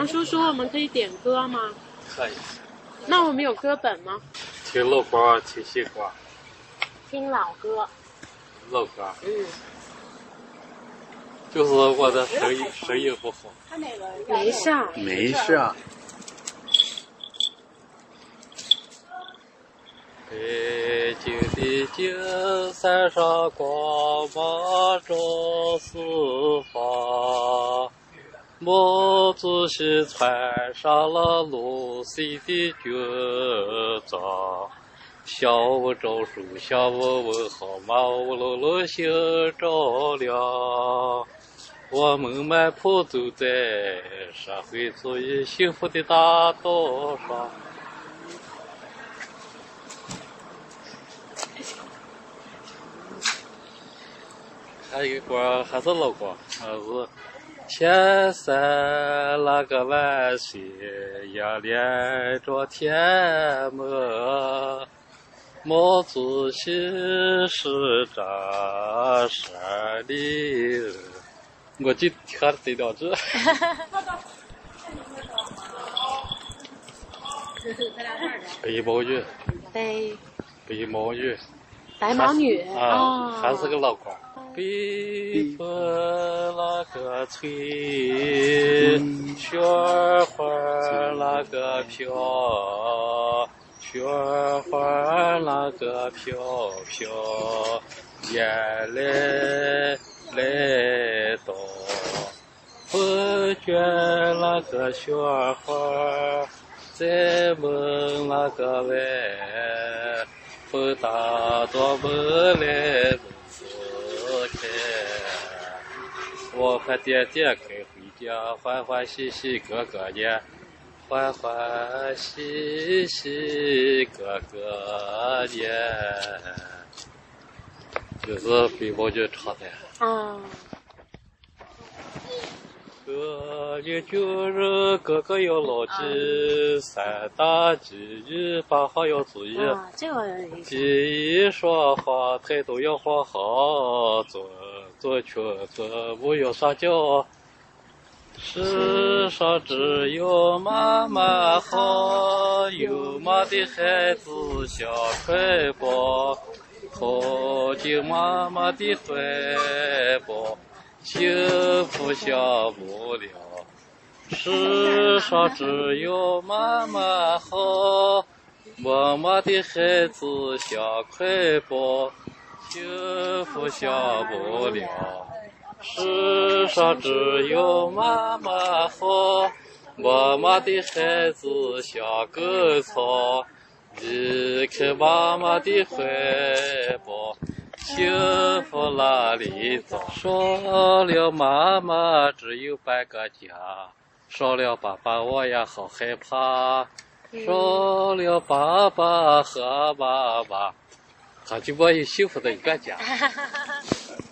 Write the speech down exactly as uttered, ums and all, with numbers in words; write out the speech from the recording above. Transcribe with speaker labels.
Speaker 1: 王叔叔，我们可以点歌吗？
Speaker 2: 可以。
Speaker 1: 那我们有歌本吗？
Speaker 2: 听老歌，听新歌。
Speaker 1: 听老歌。
Speaker 2: 老歌。
Speaker 1: 嗯。
Speaker 2: 就是我的声音声音不好。
Speaker 1: 没事儿。
Speaker 3: 没事儿。
Speaker 2: 北京的金山上光芒照四方，毛主席穿上了绿色的军装，向我招手，向我问好，马乌噜噜心照亮。我们漫步走在社会主义幸福的大道上。还有一个歌还是老歌，还是天山那个万水呀连着天门，毛主席是这山里人。我就听了这两句。北毛女。
Speaker 1: 北。
Speaker 2: 北毛女。
Speaker 1: 白毛女
Speaker 2: 啊，
Speaker 1: 哦、
Speaker 2: 还是个老歌。北风那个吹，雪花那个飘，雪花那个飘飘，眼泪来到，风卷那个雪花，在门那个外，风打着门来。我快点点开回家，欢欢喜喜个个年，欢欢喜喜个个年，就是北毛女唱的。
Speaker 1: 嗯。
Speaker 2: 个年军人个个要牢记，三大纪律八项要注意。
Speaker 1: 啊，这个
Speaker 2: 第一说话态度要放好，做做群做不要撒娇。世上只有妈妈好，有妈的孩子像块宝，靠近妈妈的怀抱，幸福享不了。世上只有妈妈好，妈妈的孩子像块宝，幸福享不了。世上只有妈妈好，妈妈的孩子像根草，离开妈妈的怀抱，幸福哪里找？少了妈妈只有半个家，少了爸爸我也好害怕，少了爸爸和妈妈，他就没有幸福的一个家。